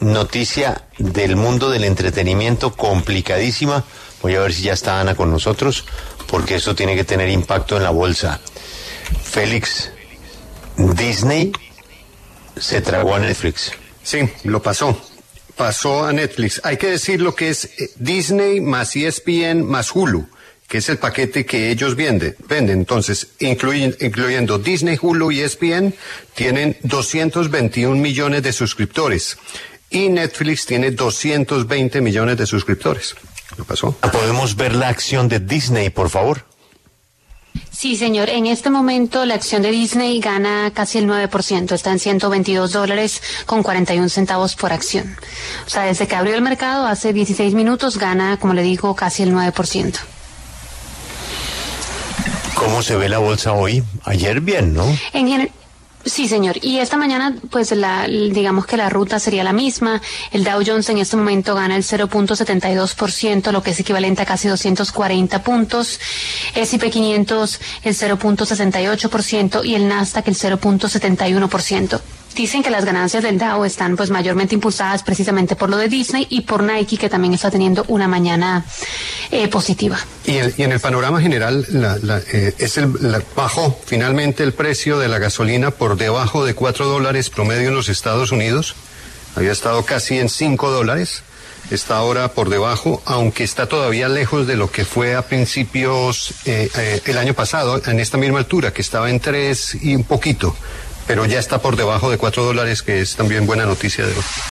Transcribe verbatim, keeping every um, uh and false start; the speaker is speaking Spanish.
noticia del mundo del entretenimiento complicadísima. Voy a ver si ya está Ana con nosotros, porque eso tiene que tener impacto en la bolsa. Félix, Disney se tragó a Netflix. Sí, lo pasó. Pasó a Netflix. Hay que decir lo que es Disney más E S P N más Hulu, que es el paquete que ellos venden. venden. Entonces, incluyen, incluyendo Disney, Hulu y E S P N, tienen doscientos veintiún millones de suscriptores. Y Netflix tiene doscientos veinte millones de suscriptores. ¿Lo pasó? ¿Podemos ver la acción de Disney, por favor? Sí, señor. En este momento la acción de Disney gana casi el nueve por ciento. Está en ciento veintidós dólares con cuarenta y un centavos por acción. O sea, desde que abrió el mercado hace dieciséis minutos gana, como le digo, casi el nueve por ciento. ¿Cómo se ve la bolsa hoy? Ayer bien, ¿no? En general... Sí, señor. Y esta mañana, pues, la, digamos que la ruta sería la misma. El Dow Jones en este momento gana el cero punto setenta y dos por ciento, lo que es equivalente a casi doscientos cuarenta puntos. S y P quinientos el cero punto sesenta y ocho por ciento y el Nasdaq el cero punto setenta y uno por ciento. Dicen que las ganancias del Dow están pues mayormente impulsadas precisamente por lo de Disney y por Nike, que también está teniendo una mañana eh, positiva. Y, el, y en el panorama general la, la, eh, es el la, bajó finalmente el precio de la gasolina por debajo de cuatro dólares promedio en los Estados Unidos. Había estado casi en cinco dólares. Está ahora por debajo, aunque está todavía lejos de lo que fue a principios eh, eh, el año pasado, en esta misma altura, que estaba en tres y un poquito. Pero ya está por debajo de cuatro dólares, que es también buena noticia de hoy.